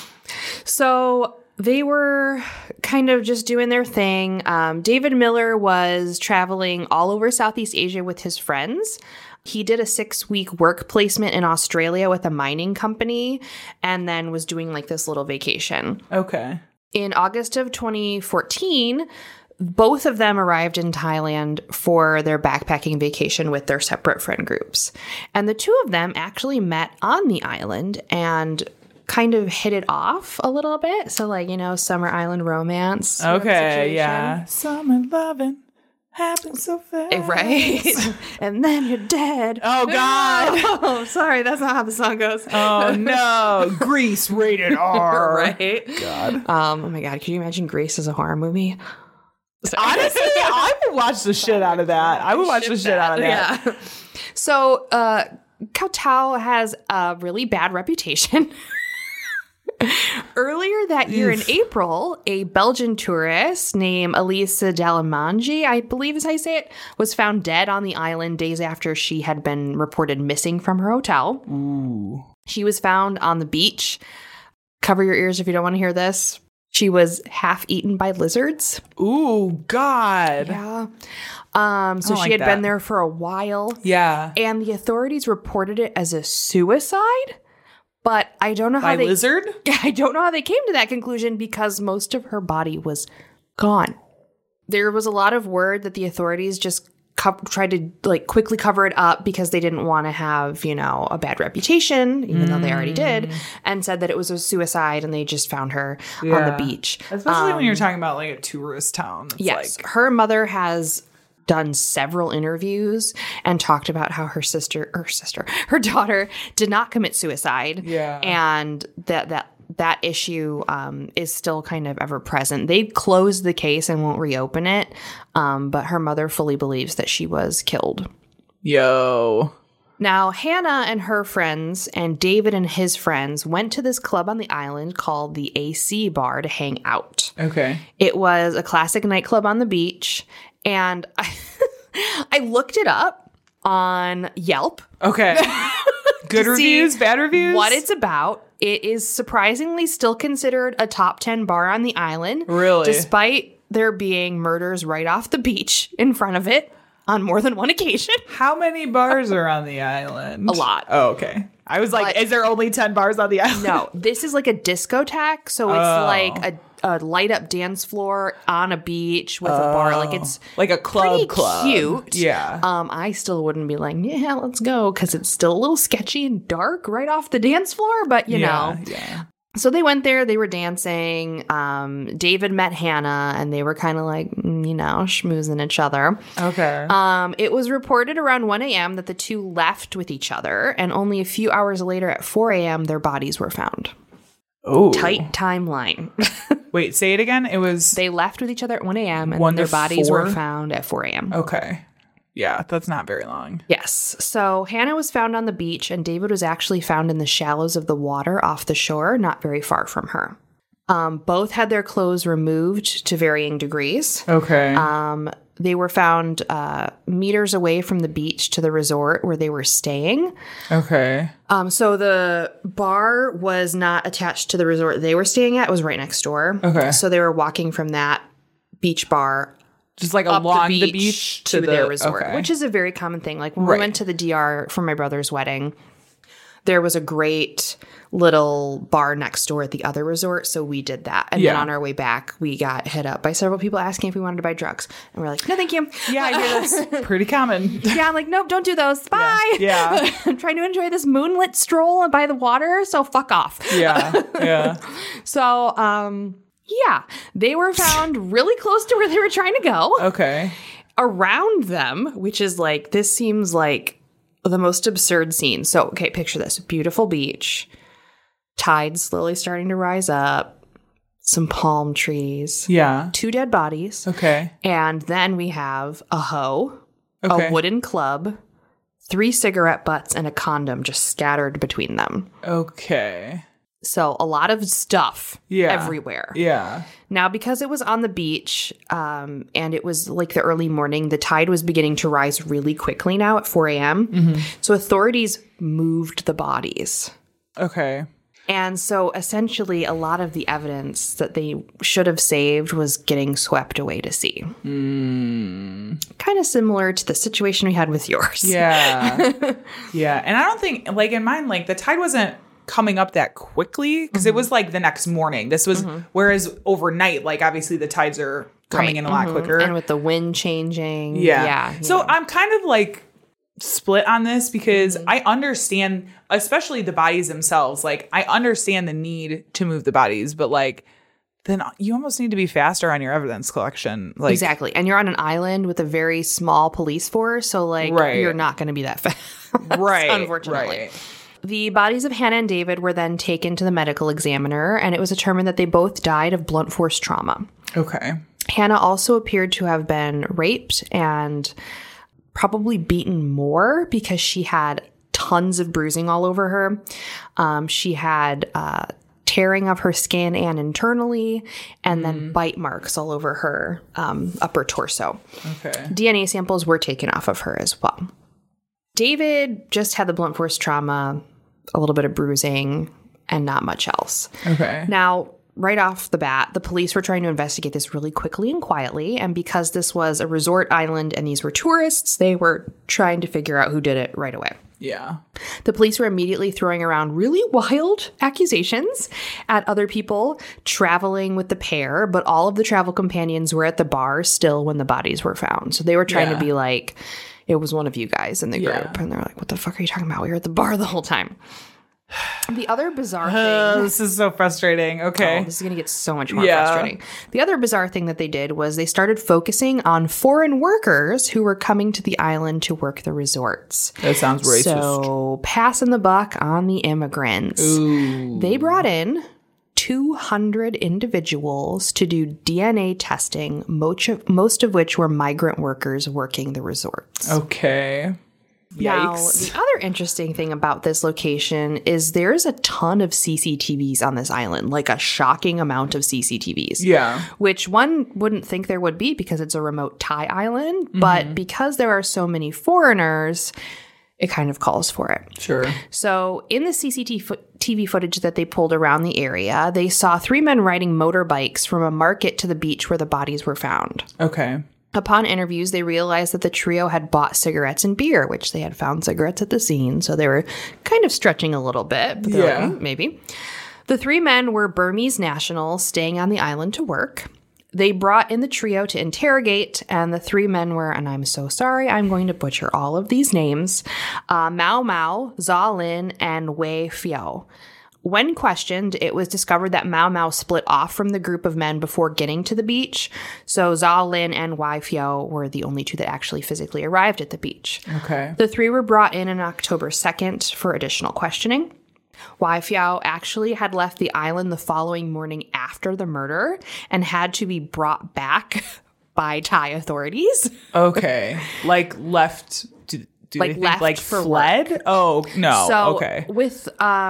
So they were kind of just doing their thing. David Miller was traveling all over Southeast Asia with his friends. He did a 6-week work placement in Australia with a mining company and then was doing like this little vacation. Okay. In August of 2014, both of them arrived in Thailand for their backpacking vacation with their separate friend groups. And the two of them actually met on the island and kind of hit it off a little bit. So like, summer island romance. Okay, yeah. Summer loving happens so fast. Right. And then you're dead. Oh, God. Oh, sorry. That's not how the song goes. Oh, no. Grease rated R. Right. God. Oh, my God. Could you imagine Grease as a horror movie? Honestly, I would watch the shit out of that. I would watch the shit out of that. Yeah. So, Koh Tao has a really bad reputation. Earlier that year in April, a Belgian tourist named Elise Dalamangi, I believe is how you say it, was found dead on the island days after she had been reported missing from her hotel. Ooh. She was found on the beach. Cover your ears if you don't want to hear this. She was half eaten by lizards. Ooh, God. Yeah. So she had been there for a while. Yeah. And the authorities reported it as a suicide. But I don't know how lizard? I don't know how they came to that conclusion because most of her body was gone. There was a lot of word that the authorities just tried to like quickly cover it up because they didn't want to have, you know, a bad reputation, even though they already did, and said that it was a suicide and they just found her on the beach. Especially when you're talking about like a tourist town. It's yes. like, her mother has done several interviews and talked about how her daughter did not commit suicide. Yeah. And that issue is still kind of ever present. They closed the case and won't reopen it, but her mother fully believes that she was killed. Yo. Now, Hannah and her friends and David and his friends went to this club on the island called the AC Bar to hang out. Okay. It was a classic nightclub on the beach, and I looked it up on Yelp. Okay. Good reviews, bad reviews? What it's about. It is surprisingly still considered a top 10 bar on the island. Really? Despite there being murders right off the beach in front of it on more than one occasion. How many bars are on the island? A lot. Oh, okay. I was like, is there only 10 bars on the island? No, this is like a discotheque. So it's like a light up dance floor on a beach with a bar. Like it's like a club. Cute. Yeah. I still wouldn't be like, yeah, let's go, because it's still a little sketchy and dark right off the dance floor. But you know. Yeah. So they went there, they were dancing. David met Hannah and they were kind of like, you know, schmoozing each other. Okay. It was reported around 1 a.m. that the two left with each other, and only a few hours later at 4 a.m. their bodies were found. Oh. Tight timeline. Wait, say it again? It was... They left with each other at 1 a.m. and 1 their to bodies 4? were found at 4 a.m. Okay. Yeah, that's not very long. Yes. So Hannah was found on the beach, and David was actually found in the shallows of the water off the shore, not very far from her. Both had their clothes removed to varying degrees. Okay. They were found meters away from the beach to the resort where they were staying. Okay. So the bar was not attached to the resort they were staying at. It was right next door. Okay. So they were walking from that beach bar just like up along the beach to their resort, okay. which is a very common thing. Like when we went to the DR for my brother's wedding, there was a great little bar next door at the other resort, so we did that. And then on our way back, we got hit up by several people asking if we wanted to buy drugs. And we're like, no, thank you. Yeah, I hear that's pretty common. Yeah, I'm like, nope, don't do those. Bye. Yeah. I'm trying to enjoy this moonlit stroll by the water, so fuck off. Yeah. So, yeah, they were found really close to where they were trying to go. Okay. Around them, which is like, this seems like the most absurd scene. So, okay, picture this. Beautiful beach. Tide slowly starting to rise up. Some palm trees. Yeah. 2 dead bodies. Okay. And then we have a hoe, Okay. a wooden club, 3 cigarette butts, and a condom just scattered between them. Okay. So a lot of stuff everywhere. Yeah. Now, because it was on the beach and it was like the early morning, the tide was beginning to rise really quickly now at 4 a.m. Mm-hmm. So authorities moved the bodies. Okay. And so essentially a lot of the evidence that they should have saved was getting swept away to sea. Kind of similar to the situation we had with yours. Yeah. Yeah. And I don't think, like in mine, like the tide wasn't coming up that quickly because it was like the next morning. This was, whereas overnight, like obviously the tides are coming in a lot quicker. And with the wind changing. Yeah. So I'm kind of like split on this because I understand, especially the bodies themselves. Like I understand the need to move the bodies, but like then you almost need to be faster on your evidence collection. Like exactly. And you're on an island with a very small police force. So like you're not going to be that fast. Unfortunately. Right. The bodies of Hannah and David were then taken to the medical examiner, and it was determined that they both died of blunt force trauma. Okay. Hannah also appeared to have been raped and probably beaten more because she had tons of bruising all over her. She had tearing of her skin and internally, and then bite marks all over her upper torso. Okay. DNA samples were taken off of her as well. David just had the blunt force trauma, a little bit of bruising, and not much else. Okay. Now, right off the bat, the police were trying to investigate this really quickly and quietly. And because this was a resort island and these were tourists, they were trying to figure out who did it right away. Yeah. The police were immediately throwing around really wild accusations at other people traveling with the pair, but all of the travel companions were at the bar still when the bodies were found. So they were trying to be like, it was one of you guys in the group. And they're like, what the fuck are you talking about? We were at the bar the whole time. The other bizarre thing... this is so frustrating. Okay. This is going to get so much more frustrating. The other bizarre thing that they did was they started focusing on foreign workers who were coming to the island to work the resorts. That sounds racist. So passing the buck on the immigrants. Ooh. They brought in 200 individuals to do DNA testing, most of which were migrant workers working the resorts. Okay. Yikes. Now, the other interesting thing about this location is there's a ton of CCTVs on this island, like a shocking amount of CCTVs. Yeah. Which one wouldn't think there would be because it's a remote Thai island, but because there are so many foreigners, it kind of calls for it. Sure. So in the CCTV footage that they pulled around the area, they saw 3 men riding motorbikes from a market to the beach where the bodies were found. Okay. Upon interviews, they realized that the trio had bought cigarettes and beer, which they had found cigarettes at the scene. So they were kind of stretching a little bit. But like, maybe. The 3 men were Burmese nationals staying on the island to work. They brought in the trio to interrogate, and the 3 men were, and I'm so sorry, I'm going to butcher all of these names, Mao Mao, Zha Lin, and Wei Fiao. When questioned, it was discovered that Mao Mao split off from the group of men before getting to the beach. So Zha Lin and Wei Fiao were the only 2 that actually physically arrived at the beach. Okay. The 3 were brought in on October 2nd for additional questioning. Wei Fiao actually had left the island the following morning after the murder and had to be brought back by Thai authorities. Okay. Like left... Like left like for fled? work. Oh, no. So okay. With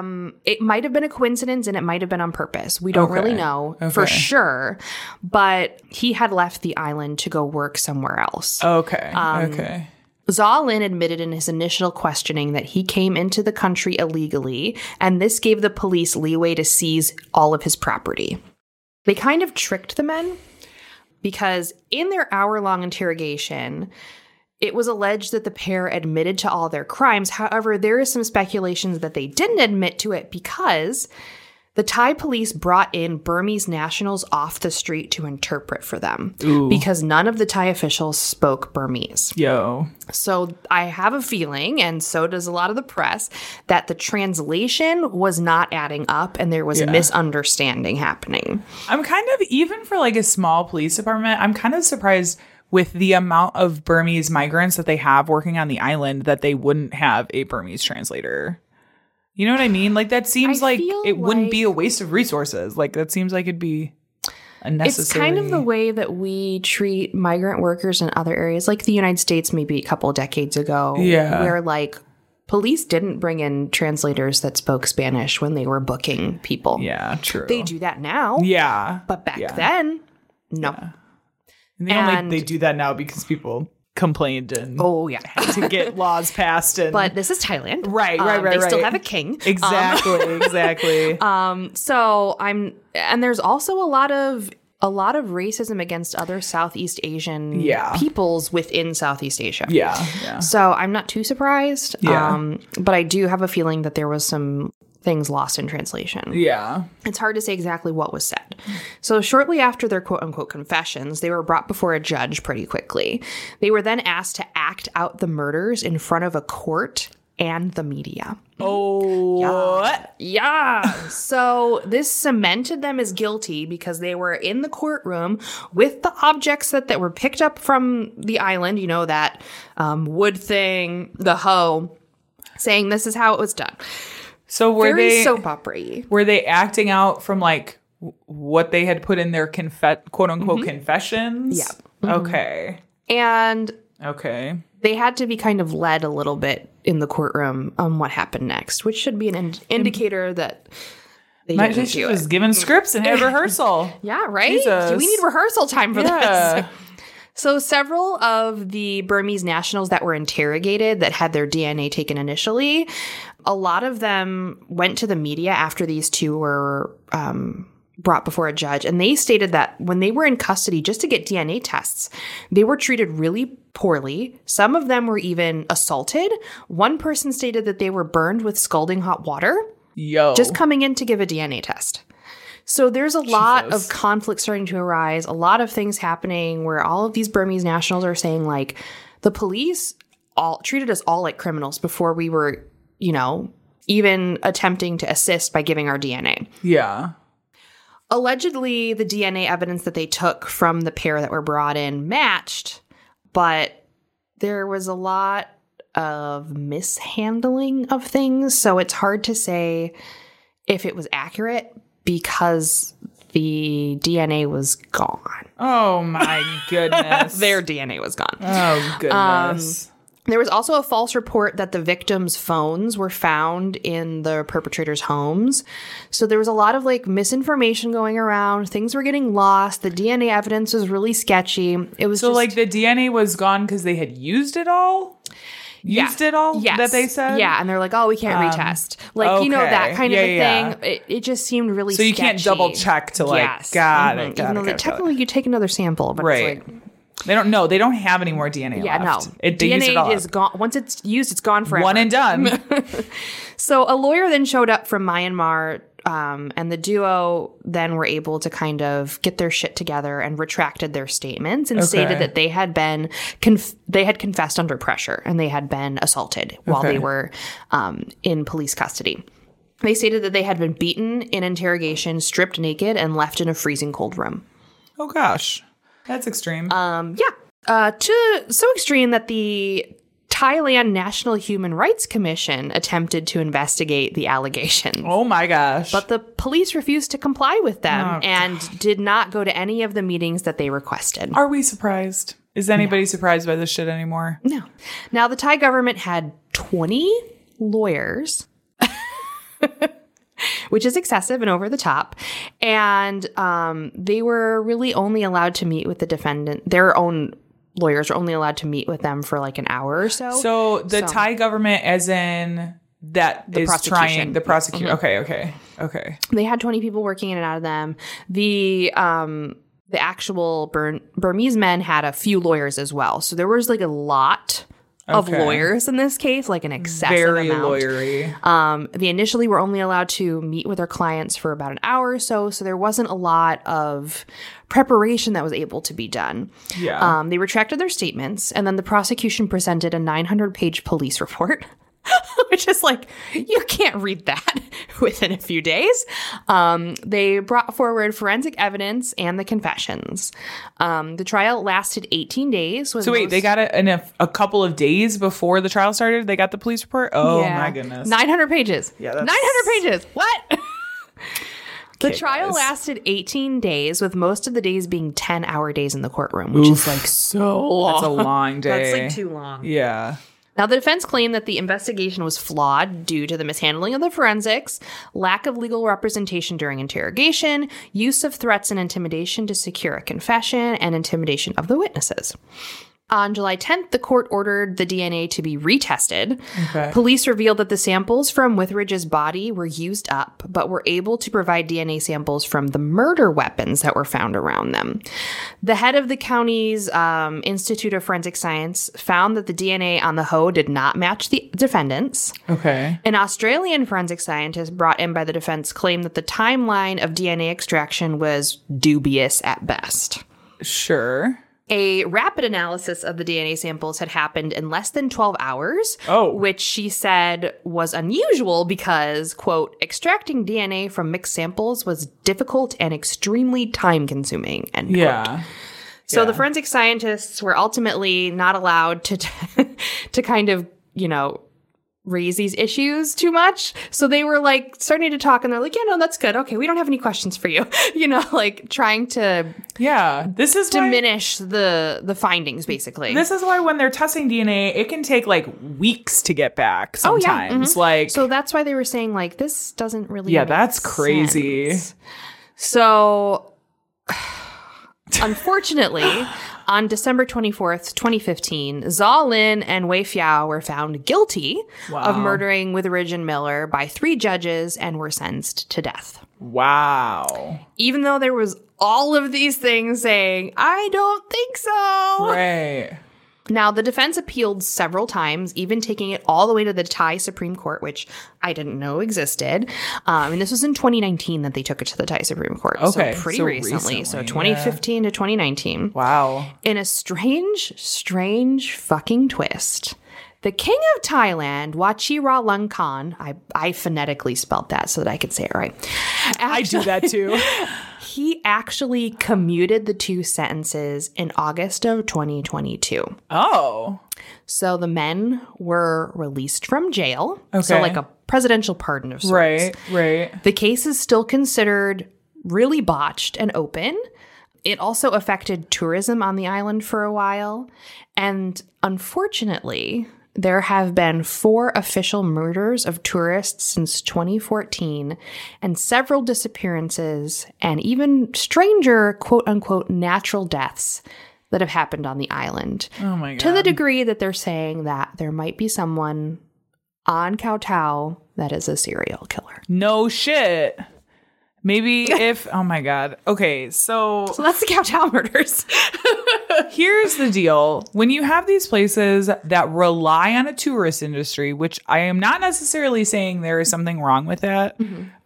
it might have been a coincidence and it might have been on purpose. We don't really know for sure. But he had left the island to go work somewhere else. Okay. Okay. Zha Lin admitted in his initial questioning that he came into the country illegally, and this gave the police leeway to seize all of his property. They kind of tricked the men because in their hour-long interrogation, it was alleged that the pair admitted to all their crimes. However, there is some speculations that they didn't admit to it because the Thai police brought in Burmese nationals off the street to interpret for them because none of the Thai officials spoke Burmese. Yo. So I have a feeling, and so does a lot of the press, that the translation was not adding up and there was a misunderstanding happening. I'm kind of, even for like a small police department, I'm kind of surprised with the amount of Burmese migrants that they have working on the island that they wouldn't have a Burmese translator. You know what I mean? Like that seems like it wouldn't be a waste of resources. Like that seems like it'd be a necessary. It's kind of the way that we treat migrant workers in other areas, like the United States maybe a couple of decades ago. Yeah. Where like police didn't bring in translators that spoke Spanish when they were booking people. Yeah, true. They do that now. Yeah. But back then, no. Yeah. And they do that now because people complained and had to get laws passed. And but this is Thailand. Right. They still have a king. Exactly. So and there's also a lot of racism against other Southeast Asian peoples within Southeast Asia. Yeah. So I'm not too surprised. Yeah. But I do have a feeling that there was some things lost in translation. Yeah. It's hard to say exactly what was said. So shortly after their quote-unquote confessions, they were brought before a judge pretty quickly. They were then asked to act out the murders in front of a court and the media. Oh. Yeah. So this cemented them as guilty because they were in the courtroom with the objects that were picked up from the island, you know, that wood thing, the hoe, saying this is how it was done. So very soap opera-y. Were they acting out from like what they had put in their quote unquote confessions? Yeah. Mm-hmm. Okay. And they had to be kind of led a little bit in the courtroom on what happened next, which should be an indicator that they didn't do it. Was given scripts and had rehearsal. Yeah, right? Jesus. We need rehearsal time for this. So several of the Burmese nationals that were interrogated that had their DNA taken initially, a lot of them went to the media after these two were brought before a judge, and they stated that when they were in custody just to get DNA tests, they were treated really poorly. Some of them were even assaulted. One person stated that they were burned with scalding hot water just coming in to give a DNA test. So there's a lot of conflict starting to arise, a lot of things happening where all of these Burmese nationals are saying, like, the police all treated us all like criminals before we were, you know, even attempting to assist by giving our DNA. Yeah. Allegedly, the DNA evidence that they took from the pair that were brought in matched, but there was a lot of mishandling of things, so it's hard to say if it was accurate because the DNA was gone. Oh, my goodness. Their DNA was gone. Oh, goodness. There was also a false report that the victims' phones were found in the perpetrators' homes. So there was a lot of like misinformation going around. Things were getting lost. The DNA evidence was really sketchy. It was so like the DNA was gone because they had used it all? Yes. That they said? Yeah, and they're like, oh, we can't retest. Like, you know, that kind of a thing. It just seemed really sketchy. So you can't double check to like, got it. Even though technically you take another sample, but it's like... They don't know. They don't have any more DNA left. No. DNA is gone. Once it's used, it's gone forever. One and done. So a lawyer then showed up from Myanmar, and the duo then were able to kind of get their shit together and retracted their statements and stated that they had been confessed under pressure and they had been assaulted while they were in police custody. They stated that they had been beaten in interrogation, stripped naked, and left in a freezing cold room. Oh, gosh. That's extreme. So extreme that the Thailand National Human Rights Commission attempted to investigate the allegations. Oh my gosh. But the police refused to comply with them and did not go to any of the meetings that they requested. Are we surprised? Is anybody surprised by this shit anymore? No. Now, the Thai government had 20 lawyers, which is excessive and over the top. And they were really only allowed to meet with the defendant. Their own lawyers were only allowed to meet with them for like an hour or so. So the Thai government, as in that is trying the prosecution. Mm-hmm. Okay. They had 20 people working in and out of them. The actual Burmese men had a few lawyers as well. So there was like a lot of lawyers in this case, like an excessive Very amount. lawyery. They initially were only allowed to meet with their clients for about an hour or so there wasn't a lot of preparation that was able to be done. Yeah. They retracted their statements, and then the prosecution presented a 900-page police report, which is like, you can't read that within a few days. They brought forward forensic evidence and the confessions. The trial lasted 18 days. So wait, they got it in a couple of days before the trial started? They got the police report? Oh, my goodness. 900 pages. Yeah, that's... 900 pages. What? The trial lasted 18 days, with most of the days being 10-hour days in the courtroom, which is like so long. That's a long day. That's like too long. Yeah. Now, the defense claimed that the investigation was flawed due to the mishandling of the forensics, lack of legal representation during interrogation, use of threats and intimidation to secure a confession, and intimidation of the witnesses. On July 10th, the court ordered the DNA to be retested. Okay. Police revealed that the samples from Witheridge's body were used up, but were able to provide DNA samples from the murder weapons that were found around them. The head of the county's Institute of Forensic Science found that the DNA on the hoe did not match the defendants. Okay. An Australian forensic scientist brought in by the defense claimed that the timeline of DNA extraction was dubious at best. Sure. A rapid analysis of the DNA samples had happened in less than 12 hours, which she said was unusual because, quote, extracting DNA from mixed samples was difficult and extremely time-consuming, end quote. Yeah. So the forensic scientists were ultimately not allowed to kind of, you know, raise these issues too much. So they were like starting to talk and they're like, yeah, no, that's good. Okay, we don't have any questions for you. You know, like trying to this is diminish the findings, basically. This is why when they're testing DNA, it can take like weeks to get back sometimes. Oh, yeah. Mm-hmm. Like, so that's why they were saying like, this doesn't really make that's crazy. sense. So unfortunately, On December 24th, 2015, Zhao Lin and Wei Fiao were found guilty of murdering Witheridge and Miller by 3 judges and were sentenced to death. Wow. Even though there was all of these things saying, I don't think so. Right. Now, the defense appealed several times, even taking it all the way to the Thai Supreme Court, which I didn't know existed. And this was in 2019 that they took it to the Thai Supreme Court. Okay. So pretty recently. So 2015 to 2019. Wow. In a strange fucking twist, the king of Thailand, Vajiralongkorn, I phonetically spelled that so that I could say it right. I do that too. He actually commuted the 2 sentences in August of 2022. Oh. So the men were released from jail. Okay. So like a presidential pardon of sorts. Right. The case is still considered really botched and open. It also affected tourism on the island for a while. And unfortunately, there have been 4 official murders of tourists since 2014 and several disappearances and even stranger quote-unquote natural deaths that have happened on the island. Oh my God. To the degree that they're saying that there might be someone on Koh Tao that is a serial killer. No shit. Maybe if, oh my God. Okay, so that's the Koh Tao murders. Here's the deal. When you have these places that rely on a tourist industry, which I am not necessarily saying there is something wrong with that,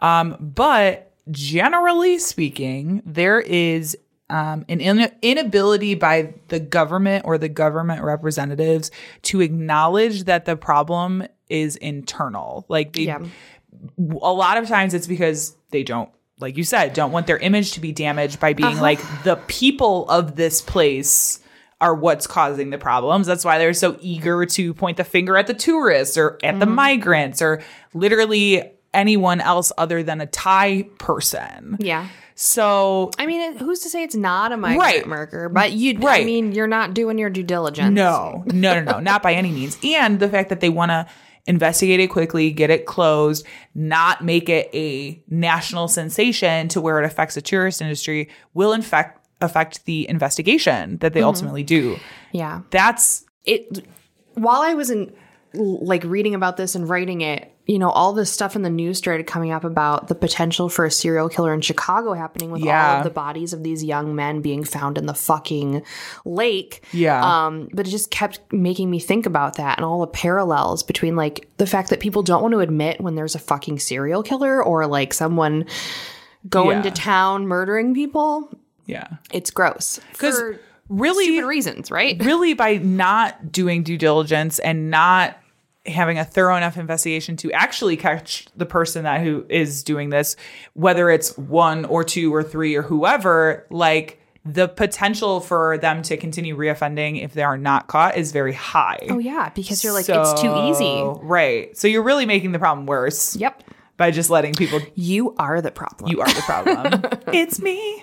but generally speaking, there is an inability by the government or the government representatives to acknowledge that the problem is internal. Like, a lot of times it's because they don't, like you said, don't want their image to be damaged by being like, the people of this place are what's causing the problems. That's why they're so eager to point the finger at the tourists or at the migrants or literally anyone else other than a Thai person. Yeah. So, I mean, who's to say it's not a migrant murder? But I mean, you're not doing your due diligence. No, not by any means. And the fact that they want to investigate it quickly, get it closed, not make it a national sensation to where it affects the tourist industry will in fact affect the investigation that they ultimately do. Yeah. That's it. While I was reading about this and writing it, all this stuff in the news started coming up about the potential for a serial killer in Chicago happening with all of the bodies of these young men being found in the fucking lake. Yeah. But it just kept making me think about that and all the parallels between like the fact that people don't want to admit when there's a fucking serial killer or like someone going to town murdering people. Yeah. It's gross. Because really stupid reasons, right? Really, by not doing due diligence and not having a thorough enough investigation to actually catch the person who is doing this, whether it's 1 or 2 or 3 or whoever, like the potential for them to continue reoffending if they are not caught is very high. Oh yeah, because you're like, it's too easy. Right. So you're really making the problem worse. Yep. By just letting people. You are the problem. You are the problem. It's me.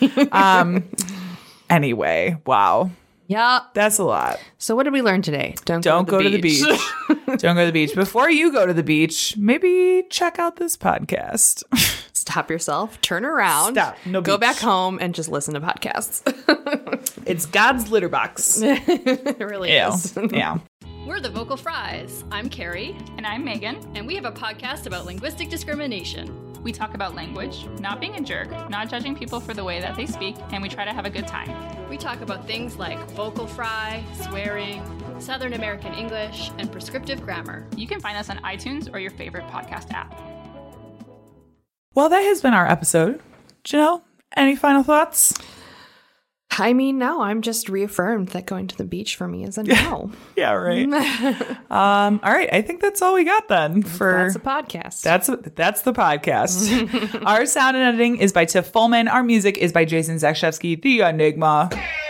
Anyway, wow. Yeah. That's a lot. So what did we learn today? Don't go to the beach. Don't go to the beach. Before you go to the beach, maybe check out this podcast. Stop yourself, turn around, go back home and just listen to podcasts. It's God's litter box. It really is. Yeah. We're the Vocal Fries. I'm Carrie. And I'm Megan. And we have a podcast about linguistic discrimination. We talk about language, not being a jerk, not judging people for the way that they speak, and we try to have a good time. We talk about things like vocal fry, swearing, Southern American English, and prescriptive grammar. You can find us on iTunes or your favorite podcast app. Well, that has been our episode. Janelle, any final thoughts? I mean, no, I'm just reaffirmed that going to the beach for me is a no. Yeah, right. All right. I think that's all we got then. That's a podcast. That's the podcast. Our sound and editing is by Tiff Fullman. Our music is by Jason Zakshevsky, the Enigma.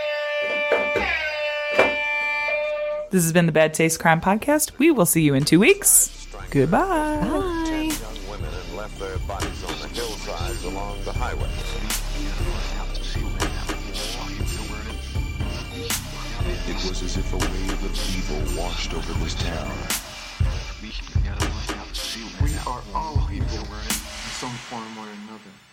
This has been the Bad Taste Crime Podcast. We will see you in 2 weeks. Goodbye. Bye. Young women and left their bodies on the hillsides along the highway. It was as if a wave of evil washed over this town. We are all evil in some form or another.